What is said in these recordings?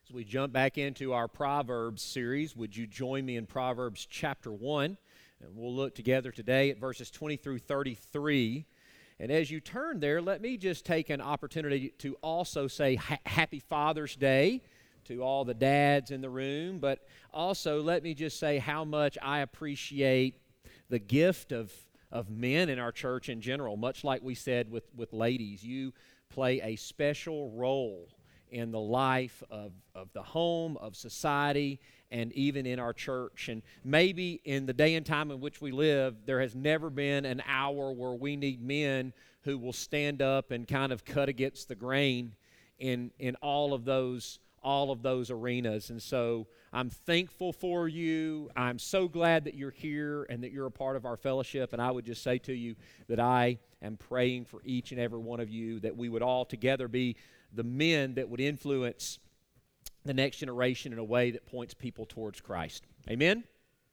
As we jump back into our Proverbs series, would you join me in Proverbs chapter 1? And we'll look together today at verses 20 through 33. And as you turn there, let me just take an opportunity to also say Happy Father's Day to all the dads in the room. But also let me just say how much I appreciate the gift of men in our church in general. Much like we said with ladies, you play a special role in the life of the home, of society, and even in our church. And maybe in the day and time in which we live, there has never been an hour where we need men who will stand up and kind of cut against the grain in all of those arenas. And so I'm thankful for you. I'm so glad that you're here and that you're a part of our fellowship. And I would just say to you that I am praying for each and every one of you that we would all together be the men that would influence the next generation in a way that points people towards Christ. Amen?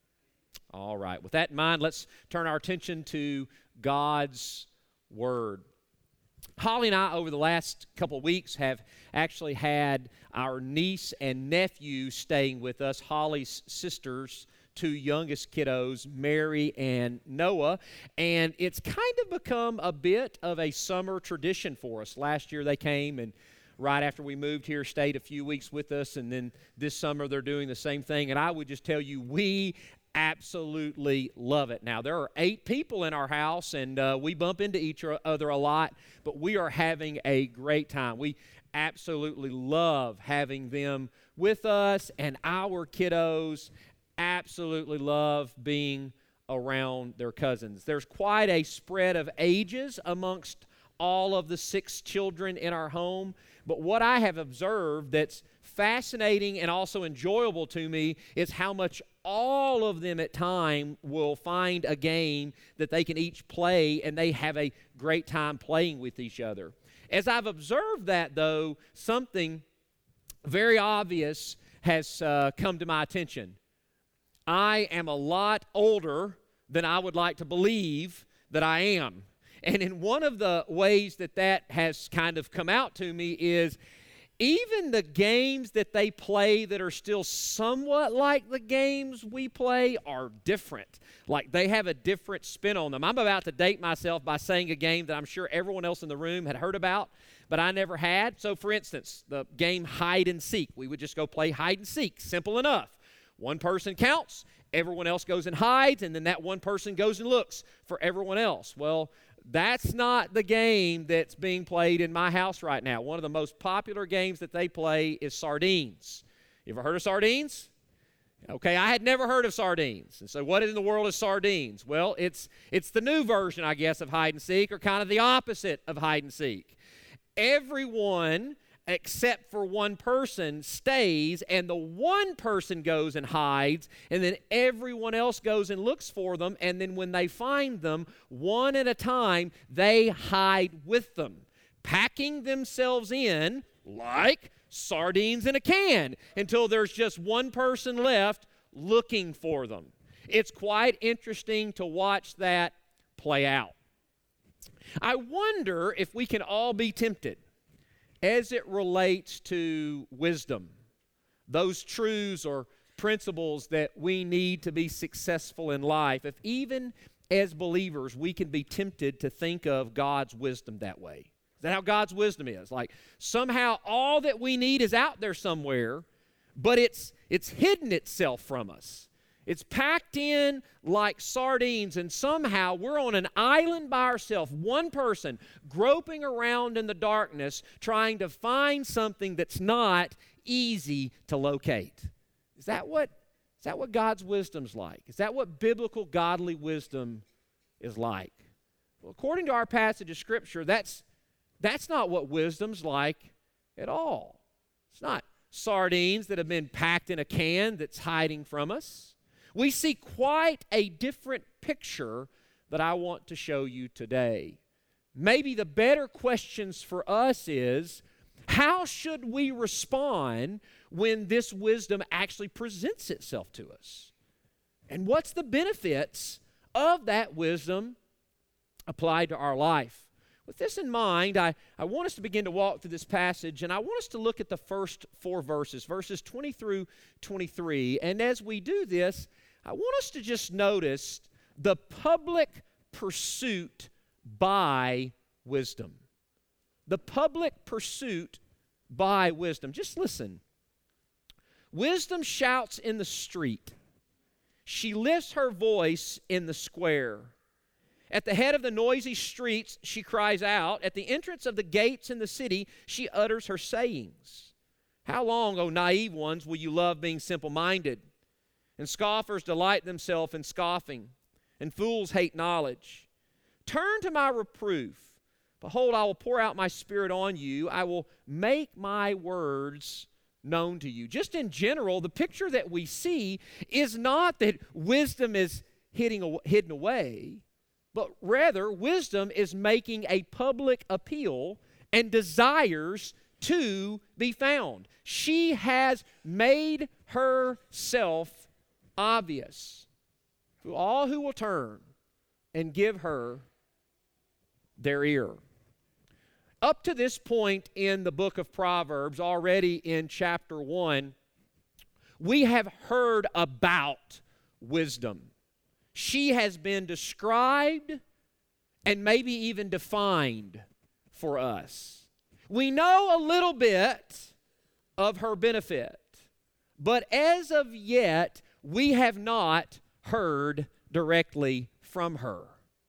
All right. With that in mind, let's turn our attention to God's Word. Holly and I, over the last couple of weeks, have actually had our niece and nephew staying with us, Holly's sisters, two youngest kiddos, Mary and Noah, and it's kind of become a bit of a summer tradition for us. Last year they came and right after we moved here, stayed a few weeks with us, and then this summer they're doing the same thing, and I would just tell you, we absolutely love it. Now, there are 8 people in our house, and we bump into each other a lot, but we are having a great time. We absolutely love having them with us, and our kiddos absolutely love being around their cousins. There's quite a spread of ages amongst all of the 6 children in our home, but what I have observed that's fascinating and also enjoyable to me is how much all of them at time will find a game that they can each play, and they have a great time playing with each other. As I've observed that, though, something very obvious has come to my attention. I am a lot older than I would like to believe that I am. And in one of the ways that has kind of come out to me is even the games that they play that are still somewhat like the games we play are different. Like they have a different spin on them. I'm about to date myself by saying a game that I'm sure everyone else in the room had heard about, but I never had. So for instance, the game hide and seek. We would just go play hide and seek. Simple enough. One person counts, everyone else goes and hides, and then that one person goes and looks for everyone else. Well, that's not the game that's being played in my house right now. One of the most popular games that they play is sardines. You ever heard of sardines? Okay, I had never heard of sardines. And so what in the world is sardines? Well, it's the new version, I guess, of hide and seek, or kind of the opposite of hide and seek. Everyone except for one person stays, and the one person goes and hides, and then everyone else goes and looks for them, and then when they find them, one at a time, they hide with them, packing themselves in like sardines in a can until there's just one person left looking for them. It's quite interesting to watch that play out. I wonder if we can all be tempted as it relates to wisdom, those truths or principles that we need to be successful in life, if even as believers we can be tempted to think of God's wisdom that way. Is that how God's wisdom is? Like somehow all that we need is out there somewhere, but it's hidden itself from us. It's packed in like sardines, and somehow we're on an island by ourselves, one person groping around in the darkness, trying to find something that's not easy to locate. Is that what God's wisdom's like? Is that what biblical godly wisdom is like? Well, according to our passage of Scripture, that's not what wisdom's like at all. It's not sardines that have been packed in a can that's hiding from us. We see quite a different picture that I want to show you today. Maybe the better questions for us is, how should we respond when this wisdom actually presents itself to us? And what's the benefits of that wisdom applied to our life? With this in mind, I want us to begin to walk through this passage, and I want us to look at the first 4 verses, verses 20 through 23. And as we do this, I want us to just notice the public pursuit by wisdom. The public pursuit by wisdom. Just listen. Wisdom shouts in the street. She lifts her voice in the square. At the head of the noisy streets, she cries out. At the entrance of the gates in the city, she utters her sayings. How long, O naive ones, will you love being simple-minded? And scoffers delight themselves in scoffing, and fools hate knowledge. Turn to my reproof. Behold, I will pour out my Spirit on you. I will make my words known to you. Just in general, the picture that we see is not that wisdom is hidden away, but rather wisdom is making a public appeal and desires to be found. She has made herself obvious to all who will turn and give her their ear. Up to this point in the book of Proverbs, already in chapter 1, we have heard about wisdom. She has been described and maybe even defined for us. We know a little bit of her benefit, but as of yet, we have not heard directly from her.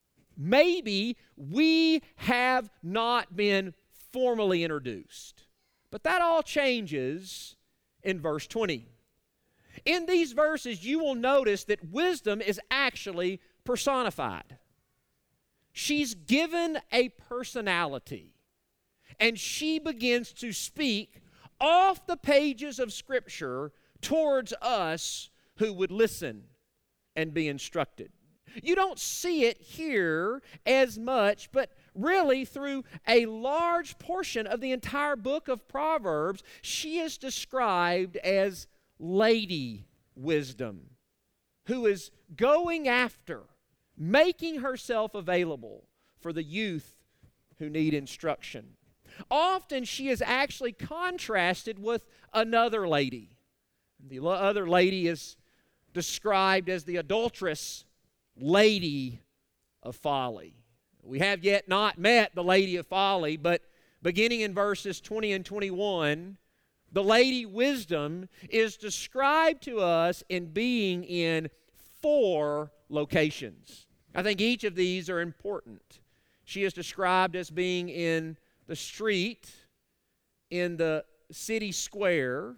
Maybe we have not been formally introduced, but that all changes in verse 20. In these verses, you will notice that wisdom is actually personified. She's given a personality, and she begins to speak off the pages of Scripture towards us who would listen and be instructed. You don't see it here as much, but really through a large portion of the entire book of Proverbs, she is described as Lady Wisdom, who is going after, making herself available for the youth who need instruction. Often she is actually contrasted with another lady. The other lady is described as the adulterous lady of folly. We have yet not met the lady of folly, but beginning in verses 20 and 21, the Lady Wisdom is described to us in being in 4 locations. I think each of these are important. She is described as being in the street, in the city square,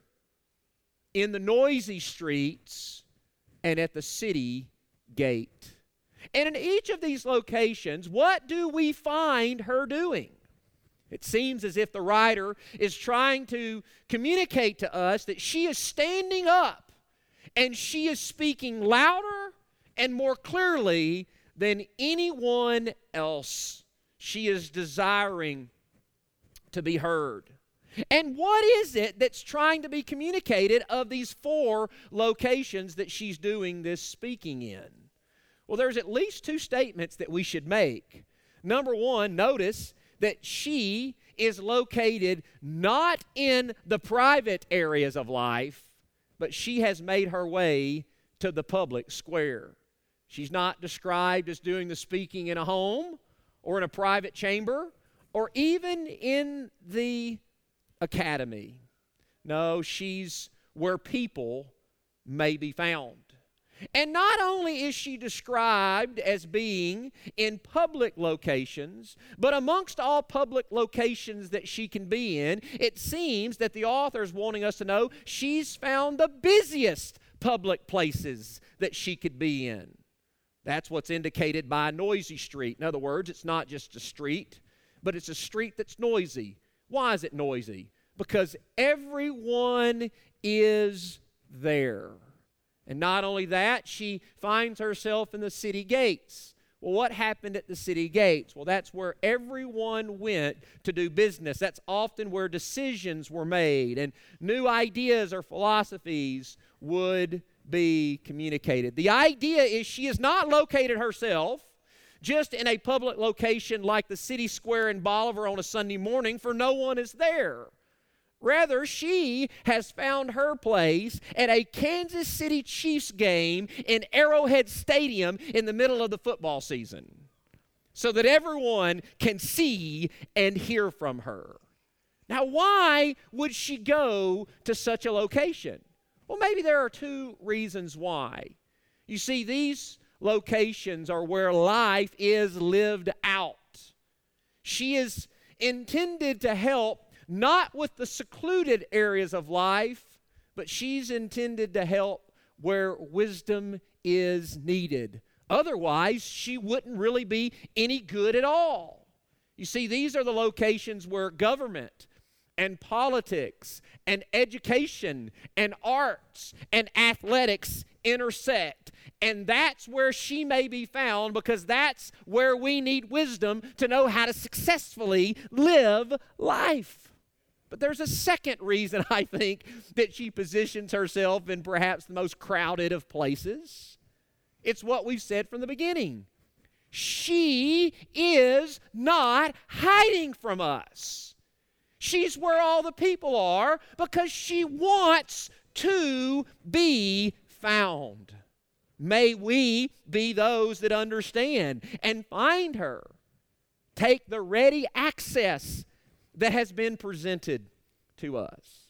in the noisy streets, and at the city gate. And in each of these locations, what do we find her doing? It seems as if the writer is trying to communicate to us that she is standing up and she is speaking louder and more clearly than anyone else. She is desiring to be heard. And what is it that's trying to be communicated of these 4 locations that she's doing this speaking in? Well, there's at least 2 statements that we should make. Number 1, notice that she is located not in the private areas of life, but she has made her way to the public square. She's not described as doing the speaking in a home or in a private chamber or even in the academy. No, she's where people may be found. And not only is she described as being in public locations, but amongst all public locations that she can be in, it seems that the author is wanting us to know she's found the busiest public places that she could be in. That's what's indicated by a noisy street. In other words, it's not just a street, but it's a street that's noisy. Why is it noisy? Because everyone is there. And not only that, she finds herself in the city gates. Well, what happened at the city gates? Well, that's where everyone went to do business. That's often where decisions were made and new ideas or philosophies would be communicated. The idea is she is not located herself. just in a public location like the city square in Bolivar on a Sunday morning, for no one is there. Rather, she has found her place at a Kansas City Chiefs game in Arrowhead Stadium in the middle of the football season, so that everyone can see and hear from her. Now, why would she go to such a location? Well, maybe there are two reasons why. You see, these locations are where life is lived out. She is intended to help not with the secluded areas of life, but she's intended to help where wisdom is needed. Otherwise, she wouldn't really be any good at all. You see, these are the locations where government and politics and education and arts and athletics intersect. And that's where she may be found, because that's where we need wisdom to know how to successfully live life. But there's a second reason, I think, that she positions herself in perhaps the most crowded of places. It's what we've said from the beginning. She is not hiding from us. She's where all the people are because she wants to be found. May we be those that understand and find her. Take the ready access that has been presented to us.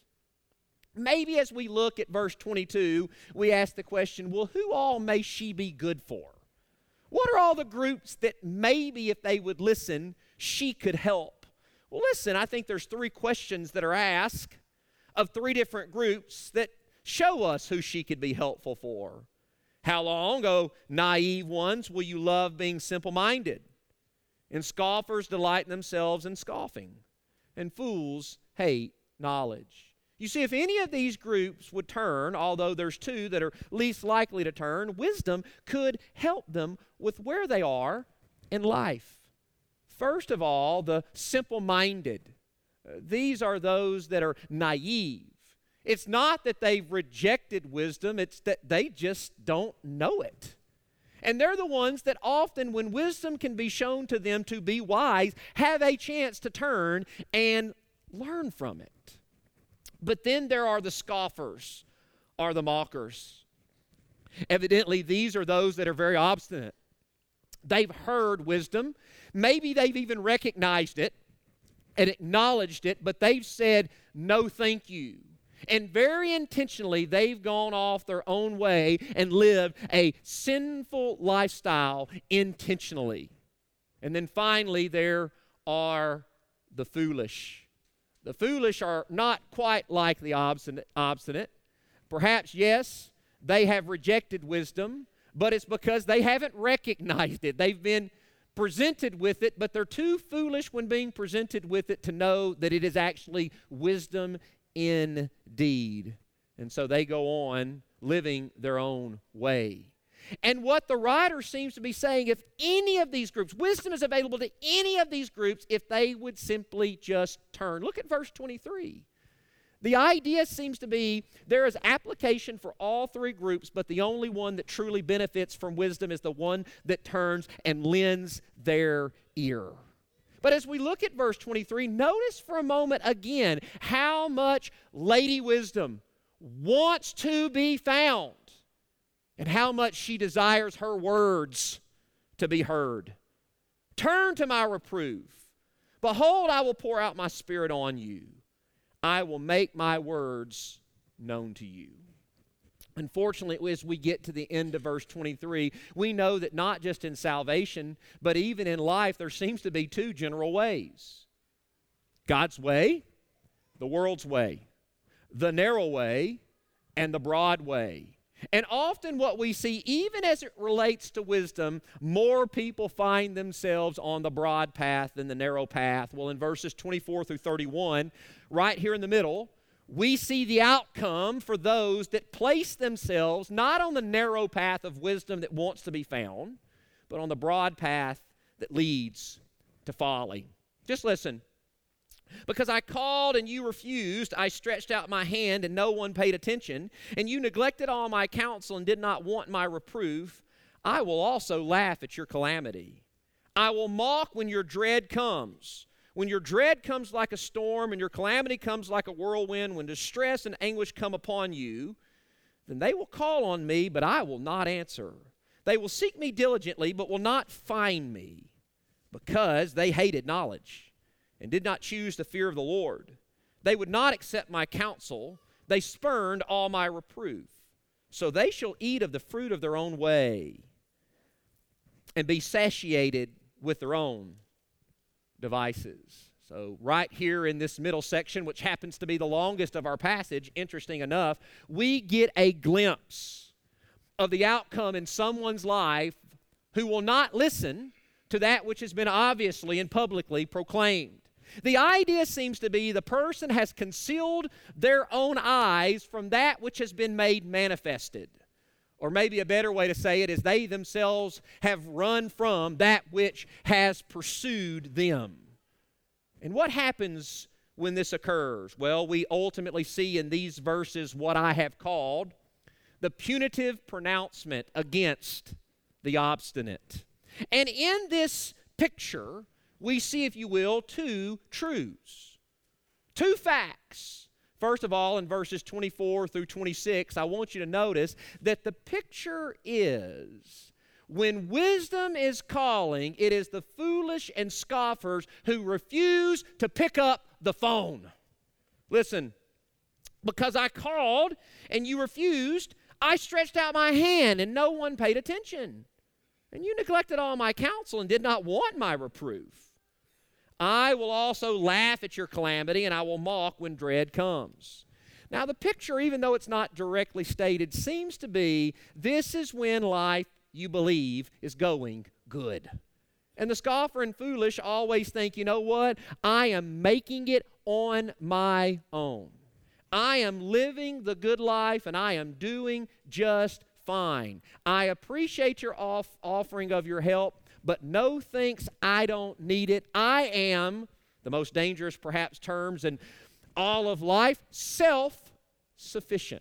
Maybe as we look at verse 22, we ask the question, well, who all may she be good for? What are all the groups that maybe if they would listen, she could help? Well, listen, I think there's three questions that are asked of three different groups that show us who she could be helpful for. How long, O naive ones, will you love being simple-minded? And scoffers delight themselves in scoffing, and fools hate knowledge. You see, if any of these groups would turn, although there's two that are least likely to turn, wisdom could help them with where they are in life. First of all, the simple-minded. These are those that are naive. It's not that they've rejected wisdom, it's that they just don't know it. And they're the ones that often, when wisdom can be shown to them to be wise, have a chance to turn and learn from it. But then there are the scoffers, or the mockers. Evidently, these are those that are very obstinate. They've heard wisdom. Maybe they've even recognized it and acknowledged it, but they've said, no, thank you. And very intentionally, they've gone off their own way and lived a sinful lifestyle intentionally. And then finally, there are the foolish. The foolish are not quite like the obstinate. Perhaps, yes, they have rejected wisdom, but it's because they haven't recognized it. They've been presented with it, but they're too foolish when being presented with it to know that it is actually wisdom indeed. And so they go on living their own way. And what the writer seems to be saying, if any of these groups, wisdom is available to any of these groups if they would simply just turn. Look at verse 23. The idea seems to be there is application for all three groups, but the only one that truly benefits from wisdom is the one that turns and lends their ear. But as we look at verse 23, notice for a moment again how much Lady Wisdom wants to be found and how much she desires her words to be heard. Turn to my reproof. Behold, I will pour out my spirit on you. I will make my words known to you. Unfortunately, as we get to the end of verse 23, we know that not just in salvation, but even in life, there seems to be two general ways. God's way, the world's way, the narrow way, and the broad way. And often what we see, even as it relates to wisdom, more people find themselves on the broad path than the narrow path. Well, in verses 24 through 31, right here in the middle, we see the outcome for those that place themselves not on the narrow path of wisdom that wants to be found, but on the broad path that leads to folly. Just listen. Because I called and you refused, I stretched out my hand and no one paid attention, and you neglected all my counsel and did not want my reproof, I will also laugh at your calamity. I will mock when your dread comes. When your dread comes like a storm and your calamity comes like a whirlwind, when distress and anguish come upon you, then they will call on me, but I will not answer. They will seek me diligently, but will not find me, because they hated knowledge and did not choose the fear of the Lord. They would not accept my counsel. They spurned all my reproof. So they shall eat of the fruit of their own way and be satiated with their own devices. So right here in this middle section, which happens to be the longest of our passage, interesting enough, we get a glimpse of the outcome in someone's life who will not listen to that which has been obviously and publicly proclaimed. The idea seems to be the person has concealed their own eyes from that which has been made manifested. Or maybe a better way to say it is they themselves have run from that which has pursued them. And what happens when this occurs? Well, we ultimately see in these verses what I have called the punitive pronouncement against the obstinate. And in this picture, we see, if you will, two truths, two facts. First of all, in verses 24 through 26, I want you to notice that the picture is when wisdom is calling, it is the foolish and scoffers who refuse to pick up the phone. Listen, because I called and you refused, I stretched out my hand and no one paid attention. And you neglected all my counsel and did not want my reproof. I will also laugh at your calamity, and I will mock when dread comes. Now, the picture, even though it's not directly stated, seems to be this is when life, you believe, is going good. And the scoffer and foolish always think, you know what? I am making it on my own. I am living the good life, and I am doing just fine. I appreciate your offering of your help, but no thanks, I don't need it. I am, the most dangerous perhaps terms in all of life, self-sufficient.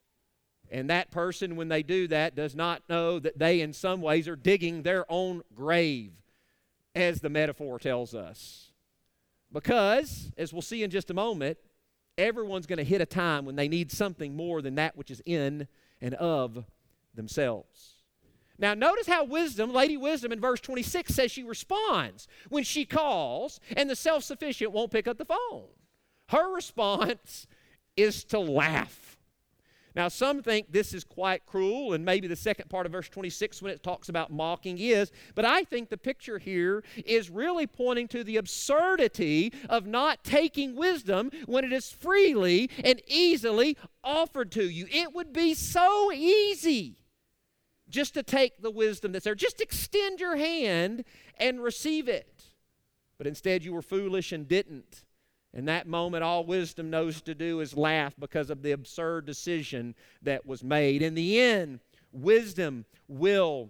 And that person, when they do that, does not know that they in some ways are digging their own grave, as the metaphor tells us. Because, as we'll see in just a moment, everyone's going to hit a time when they need something more than that which is in and of themselves. Now, notice how Lady Wisdom in verse 26 says she responds when she calls and the self-sufficient won't pick up the phone. Her response is to laugh. Now, some think this is quite cruel, and maybe the second part of verse 26 when it talks about mocking is, but I think the picture here is really pointing to the absurdity of not taking wisdom when it is freely and easily offered to you. It would be so easy just to take the wisdom that's there. Just extend your hand and receive it. But instead you were foolish and didn't. In that moment, all wisdom knows to do is laugh because of the absurd decision that was made. In the end, wisdom will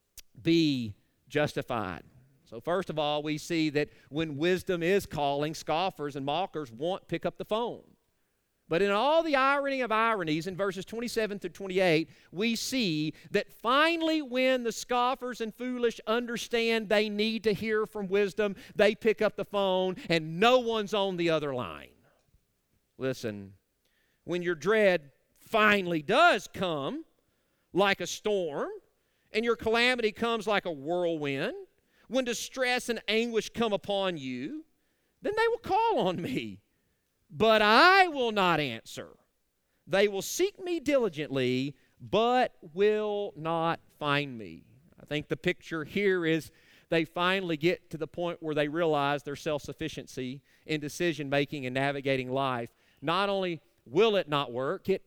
be justified. So first of all, we see that when wisdom is calling, scoffers and mockers won't pick up the phone. But in all the irony of ironies, in verses 27 through 28, we see that finally when the scoffers and foolish understand they need to hear from wisdom, they pick up the phone and no one's on the other line. Listen, when your dread finally does come like a storm, and your calamity comes like a whirlwind, when distress and anguish come upon you, then they will call on me. But I will not answer. They will seek me diligently, but will not find me. I think the picture here is they finally get to the point where they realize their self-sufficiency in decision-making and navigating life. Not only will it not work, it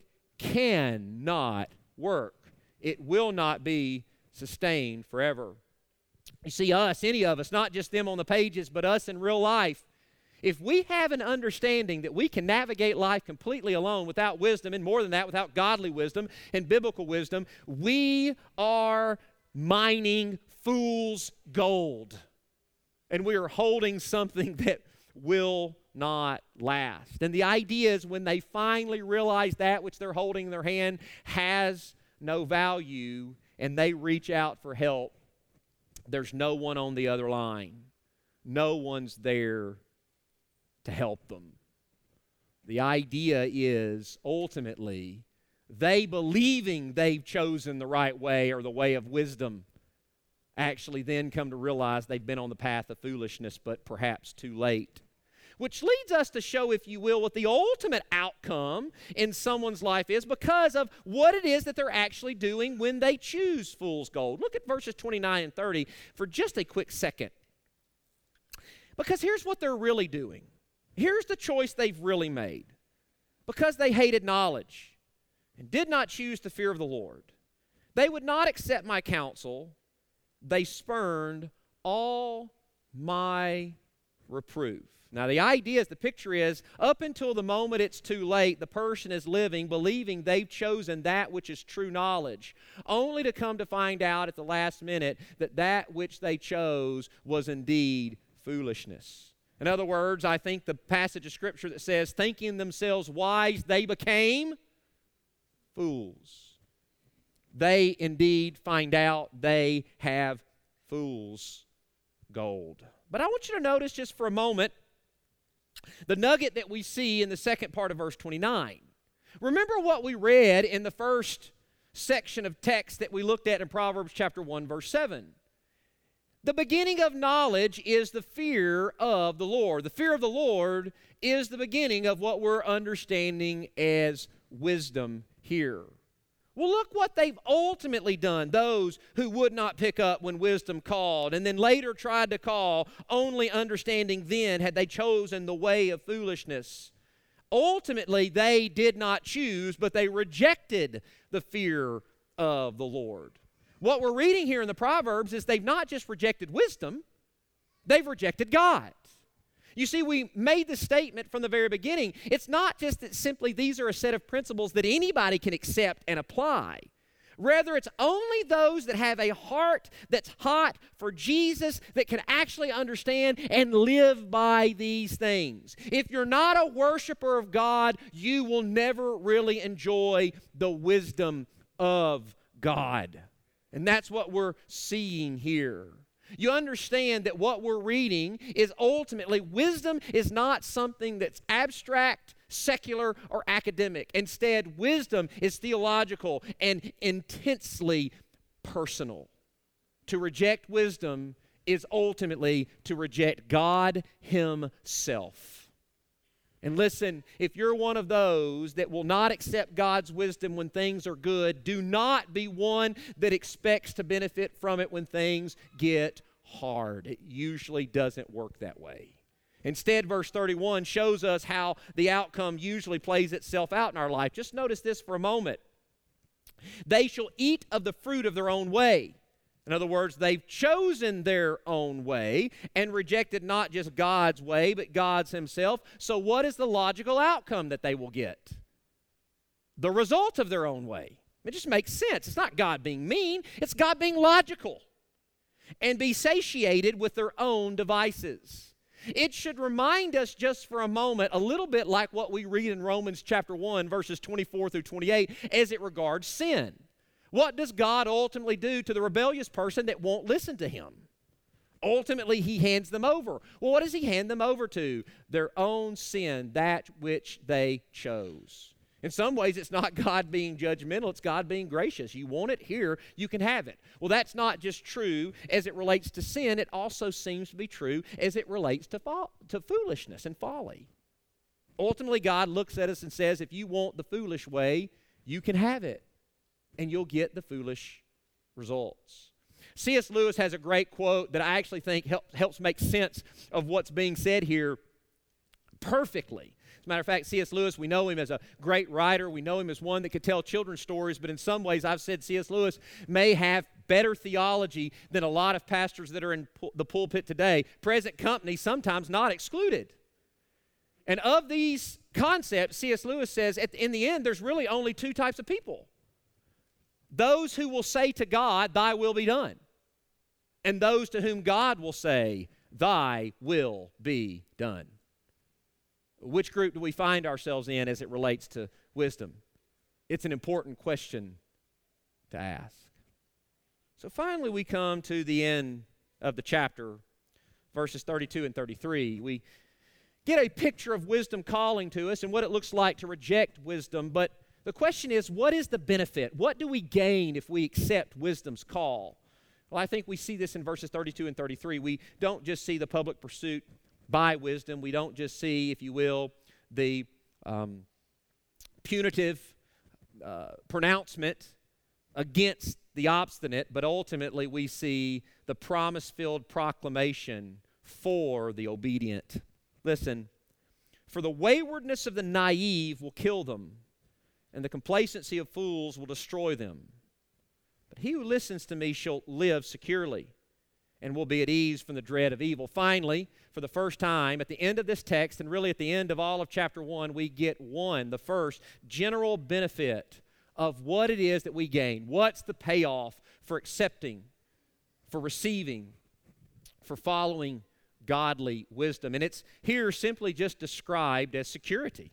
cannot work. It will not be sustained forever. You see, us, any of us, not just them on the pages, but us in real life, if we have an understanding that we can navigate life completely alone without wisdom, and more than that, without godly wisdom and biblical wisdom, we are mining fool's gold. And we are holding something that will not last. And the idea is when they finally realize that which they're holding in their hand has no value and they reach out for help, there's no one on the other line. No one's there to help them. The idea is ultimately they believing they've chosen the right way or the way of wisdom actually then come to realize they've been on the path of foolishness, but perhaps too late. Which leads us to show, if you will, what the ultimate outcome in someone's life is because of what it is that they're actually doing when they choose fool's gold. Look at verses 29 and 30 for just a quick second. Because here's what they're really doing. Here's the choice they've really made. Because they hated knowledge and did not choose the fear of the Lord, they would not accept my counsel. They spurned all my reproof. Now, the idea is, the picture is, up until the moment it's too late, the person is living, believing they've chosen that which is true knowledge, only to come to find out at the last minute that that which they chose was indeed foolishness. In other words, I think the passage of Scripture that says, thinking themselves wise, they became fools. They indeed find out they have fool's gold. But I want you to notice just for a moment the nugget that we see in the second part of verse 29. Remember what we read in the first section of text that we looked at in Proverbs chapter 1, verse 7. The beginning of knowledge is the fear of the Lord. The fear of the Lord is the beginning of what we're understanding as wisdom here. Well, look what they've ultimately done, those who would not pick up when wisdom called, and then later tried to call, only understanding then had they chosen the way of foolishness. Ultimately, they did not choose, but they rejected the fear of the Lord. What we're reading here in the Proverbs is they've not just rejected wisdom, they've rejected God. You see, we made the statement from the very beginning. It's not just that simply these are a set of principles that anybody can accept and apply. Rather, it's only those that have a heart that's hot for Jesus that can actually understand and live by these things. If you're not a worshiper of God, you will never really enjoy the wisdom of God. And that's what we're seeing here. You understand that what we're reading is ultimately, wisdom is not something that's abstract, secular, or academic. Instead, wisdom is theological and intensely personal. To reject wisdom is ultimately to reject God Himself. And listen, if you're one of those that will not accept God's wisdom when things are good, do not be one that expects to benefit from it when things get hard. It usually doesn't work that way. Instead, verse 31 shows us how the outcome usually plays itself out in our life. Just notice this for a moment. They shall eat of the fruit of their own way. In other words, they've chosen their own way and rejected not just God's way, but God's Himself. So what is the logical outcome that they will get? The result of their own way. It just makes sense. It's not God being mean. It's God being logical. And be satiated with their own devices. It should remind us just for a moment a little bit like what we read in Romans chapter 1, verses 24 through 28 as it regards sin. What does God ultimately do to the rebellious person that won't listen to Him? Ultimately, He hands them over. Well, what does He hand them over to? Their own sin, that which they chose. In some ways, it's not God being judgmental, it's God being gracious. You want it here, you can have it. Well, that's not just true as it relates to sin, it also seems to be true as it relates to foolishness and folly. Ultimately, God looks at us and says, if you want the foolish way, you can have it. And you'll get the foolish results. C.S. Lewis has a great quote that I actually think helps make sense of what's being said here perfectly. As a matter of fact, C.S. Lewis, we know him as a great writer. We know him as one that could tell children's stories. But in some ways, I've said C.S. Lewis may have better theology than a lot of pastors that are in the pulpit today. Present company sometimes not excluded. And of these concepts, C.S. Lewis says, in the end, there's really only two types of people. Those who will say to God, thy will be done. And those to whom God will say, thy will be done. Which group do we find ourselves in as it relates to wisdom? It's an important question to ask. So finally we come to the end of the chapter, verses 32 and 33, we get a picture of wisdom calling to us and what it looks like to reject wisdom. But the question is, what is the benefit? What do we gain if we accept wisdom's call? Well, I think we see this in verses 32 and 33. We don't just see the public pursuit by wisdom. We don't just see, if you will, the punitive pronouncement against the obstinate, but ultimately we see the promise-filled proclamation for the obedient. Listen, for the waywardness of the naive will kill them, and the complacency of fools will destroy them. But he who listens to me shall live securely, and will be at ease from the dread of evil. Finally, for the first time, at the end of this text, and really at the end of all of chapter 1, we get the first general benefit of what it is that we gain. What's the payoff for accepting, for receiving, for following godly wisdom? And it's here simply just described as security.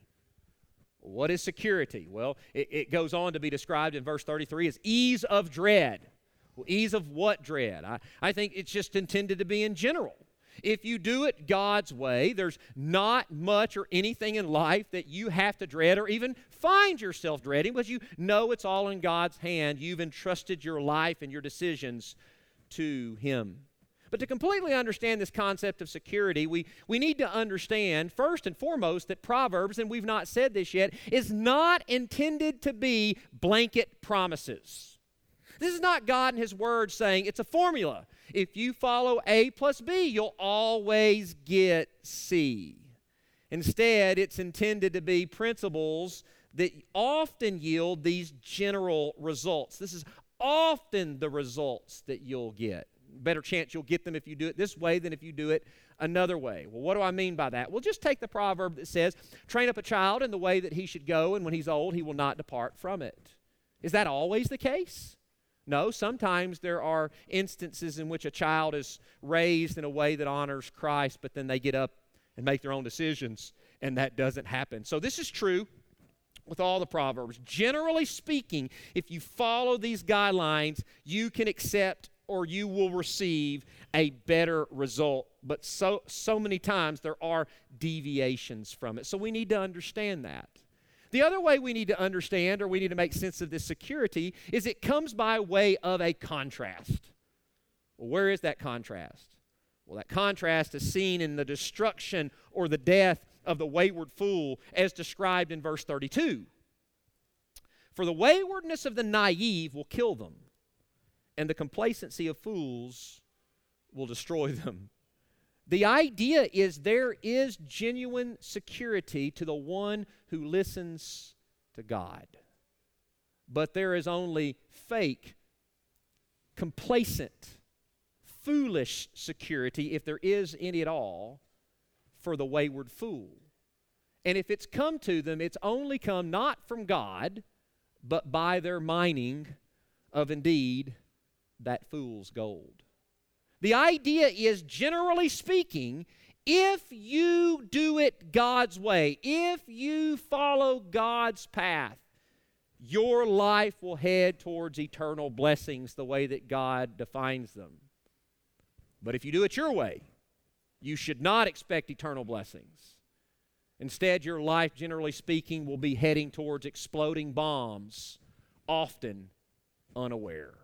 What is security? Well, it goes on to be described in verse 33 as ease of dread. Well, ease of what dread? I think it's just intended to be in general. If you do it God's way, there's not much or anything in life that you have to dread or even find yourself dreading, because you know it's all in God's hand. You've entrusted your life and your decisions to Him. But to completely understand this concept of security, we need to understand, first and foremost, that Proverbs, and we've not said this yet, is not intended to be blanket promises. This is not God in His Word saying it's a formula. If you follow A plus B, you'll always get C. Instead, it's intended to be principles that often yield these general results. This is often the results that you'll get. Better chance you'll get them if you do it this way than if you do it another way. Well, what do I mean by that? Well, just take the proverb that says, train up a child in the way that he should go, and when he's old, he will not depart from it. Is that always the case? No, sometimes there are instances in which a child is raised in a way that honors Christ, but then they get up and make their own decisions, and that doesn't happen. So this is true with all the Proverbs. Generally speaking, if you follow these guidelines, you can accept or you will receive a better result. But so many times there are deviations from it. So we need to understand that. The other way we need to understand, or we need to make sense of this security, is it comes by way of a contrast. Well, where is that contrast? Well, that contrast is seen in the destruction or the death of the wayward fool as described in verse 32. For the waywardness of the naive will kill them, and the complacency of fools will destroy them. The idea is there is genuine security to the one who listens to God. But there is only fake, complacent, foolish security, if there is any at all, for the wayward fool. And if it's come to them, it's only come not from God, but by their mining of indeed that fool's gold. The idea is, generally speaking, if you do it God's way, if you follow God's path, your life will head towards eternal blessings the way that God defines them. But if you do it your way, you should not expect eternal blessings. Instead, your life, generally speaking, will be heading towards exploding bombs, often unaware.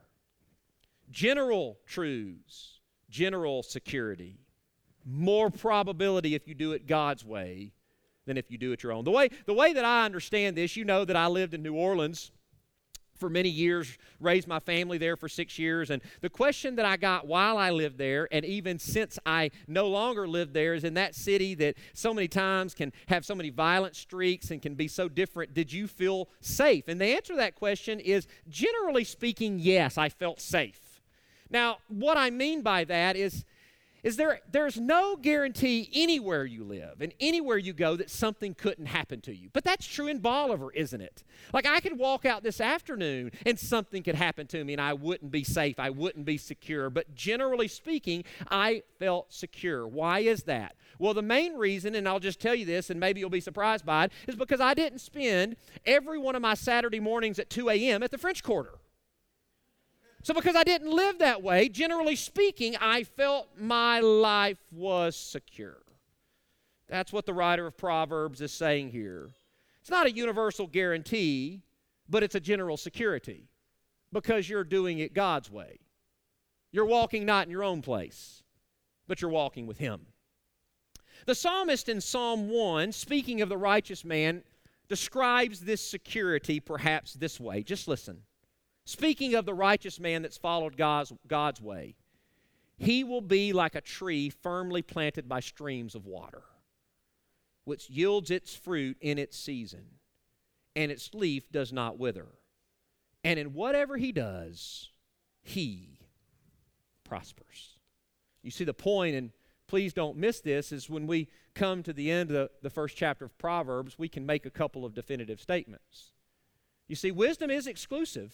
General truths, general security, more probability if you do it God's way than if you do it your own. The way that I understand this, you know that I lived in New Orleans for many years, raised my family there for 6 years, and the question that I got while I lived there, and even since I no longer live there, is in that city that so many times can have so many violent streaks and can be so different, did you feel safe? And the answer to that question is, generally speaking, yes, I felt safe. Now, what I mean by that is there's no guarantee anywhere you live and anywhere you go that something couldn't happen to you. But that's true in Bolivar, isn't it? Like, I could walk out this afternoon and something could happen to me and I wouldn't be safe, I wouldn't be secure. But generally speaking, I felt secure. Why is that? Well, the main reason, and I'll just tell you this and maybe you'll be surprised by it, is because I didn't spend every one of my Saturday mornings at 2 a.m. at the French Quarter. So because I didn't live that way, generally speaking, I felt my life was secure. That's what the writer of Proverbs is saying here. It's not a universal guarantee, but it's a general security because you're doing it God's way. You're walking not in your own place, but you're walking with Him. The psalmist in Psalm 1, speaking of the righteous man, describes this security perhaps this way. Just listen. Speaking of the righteous man that's followed God's way, he will be like a tree firmly planted by streams of water, which yields its fruit in its season, and its leaf does not wither. And in whatever he does, he prospers. You see the point, and please don't miss this, is when we come to the end of the first chapter of Proverbs, we can make a couple of definitive statements. You see, wisdom is exclusive,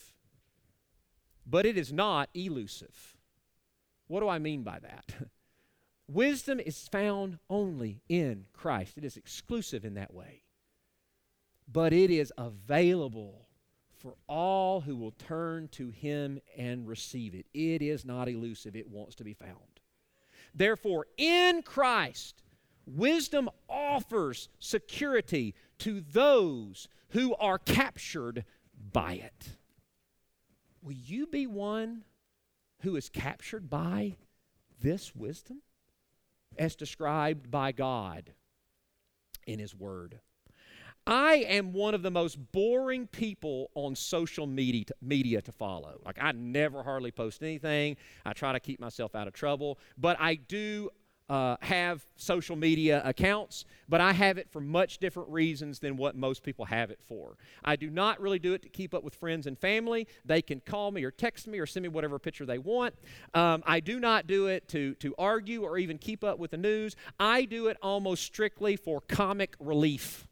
but it is not elusive. What do I mean by that? Wisdom is found only in Christ. It is exclusive in that way. But it is available for all who will turn to Him and receive it. It is not elusive. It wants to be found. Therefore, in Christ, wisdom offers security to those who are captured by it. Will you be one who is captured by this wisdom as described by God in His Word? I am one of the most boring people on social media to follow. Like, I never hardly post anything. I try to keep myself out of trouble. But I do have social media accounts, but I have it for much different reasons than what most people have it for. I do not really do it to keep up with friends and family. They can call me or text me or send me whatever picture they want. I do not do it to argue or even keep up with the news. I do it almost strictly for comic relief.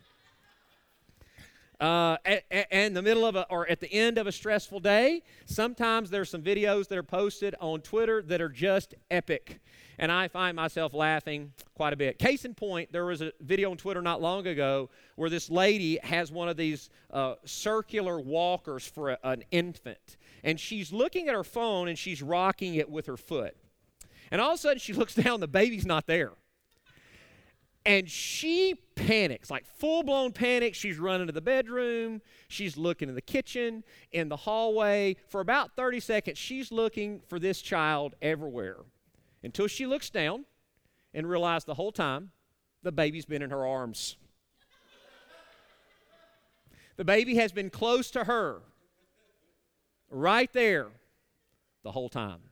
In the middle of or at the end of a stressful day, sometimes there's some videos that are posted on Twitter that are just epic. And I find myself laughing quite a bit. Case in point, there was a video on Twitter not long ago where this lady has one of these circular walkers for an infant. And she's looking at her phone and she's rocking it with her foot. And all of a sudden she looks down, the baby's not there. And she panics, like full-blown panic. She's running to the bedroom. She's looking in the kitchen, in the hallway. For about 30 seconds, she's looking for this child everywhere until she looks down and realizes the whole time the baby's been in her arms. The baby has been close to her, right there, the whole time.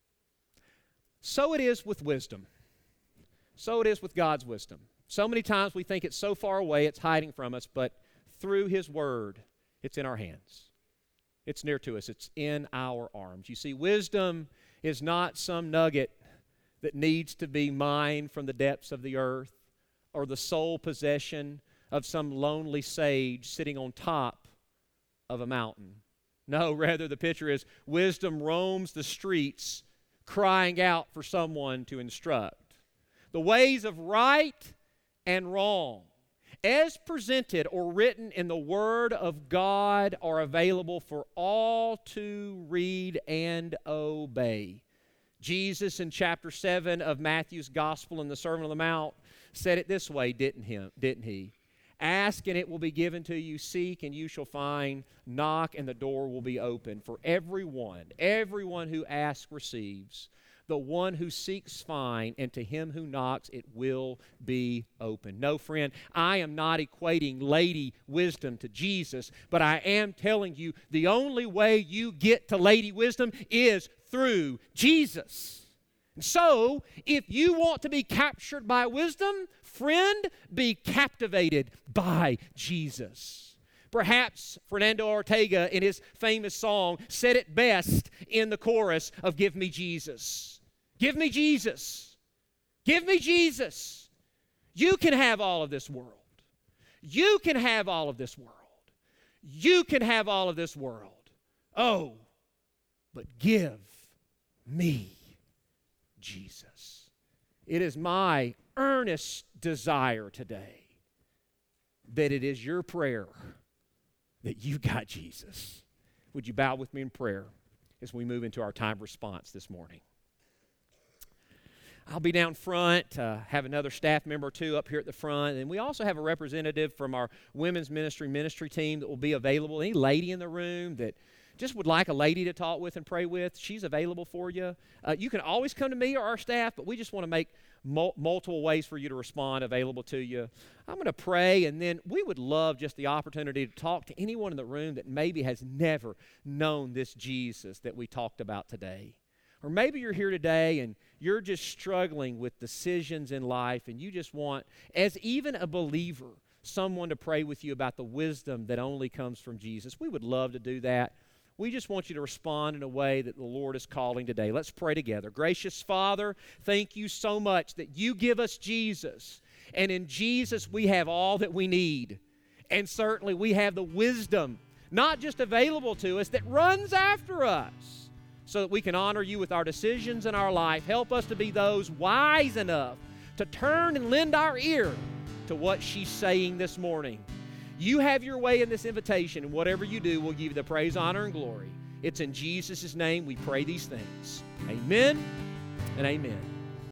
So it is with wisdom. So it is with God's wisdom. So many times we think it's so far away, it's hiding from us, but through His Word, it's in our hands. It's near to us. It's in our arms. You see, wisdom is not some nugget that needs to be mined from the depths of the earth or the sole possession of some lonely sage sitting on top of a mountain. No, rather the picture is wisdom roams the streets crying out for someone to instruct. The ways of right and wrong, as presented or written in the Word of God, are available for all to read and obey. Jesus in chapter 7 of Matthew's Gospel in the Sermon on the Mount said it this way, didn't he? Ask and it will be given to you. Seek and you shall find. Knock and the door will be open. For everyone who asks receives. The one who seeks finds, and to him who knocks it will be open. No, friend, I am not equating lady wisdom to Jesus, but I am telling you the only way you get to lady wisdom is through Jesus. And so, if you want to be captured by wisdom, friend, be captivated by Jesus. Perhaps Fernando Ortega, in his famous song, said it best in the chorus of Give Me Jesus. Give me Jesus. Give me Jesus. You can have all of this world. You can have all of this world. You can have all of this world. Oh, but give me Jesus. It is my earnest desire today that it is your prayer that you got Jesus. Would you bow with me in prayer? as we move into our time of response this morning. I'll be down front, have another staff member or two up here at the front, and we also have a representative from our women's ministry team that will be available. Any lady in the room that just would like a lady to talk with and pray with, she's available for you. You can always come to me or our staff, but we just want to make multiple ways for you to respond available to you. I'm going to pray, and then we would love just the opportunity to talk to anyone in the room that maybe has never known this Jesus that we talked about today. Or maybe you're here today and you're just struggling with decisions in life, and you just want, as even a believer, someone to pray with you about the wisdom that only comes from Jesus. We would love to do that. We just want you to respond in a way that the Lord is calling today. Let's pray together. Gracious Father, thank you so much that you give us Jesus. And in Jesus, we have all that we need. And certainly we have the wisdom, not just available to us, that runs after us, so that we can honor you with our decisions in our life. Help us to be those wise enough to turn and lend our ear to what she's saying this morning. You have your way in this invitation, and whatever you do, we'll give you the praise, honor, and glory. It's in Jesus' name we pray these things. Amen and amen.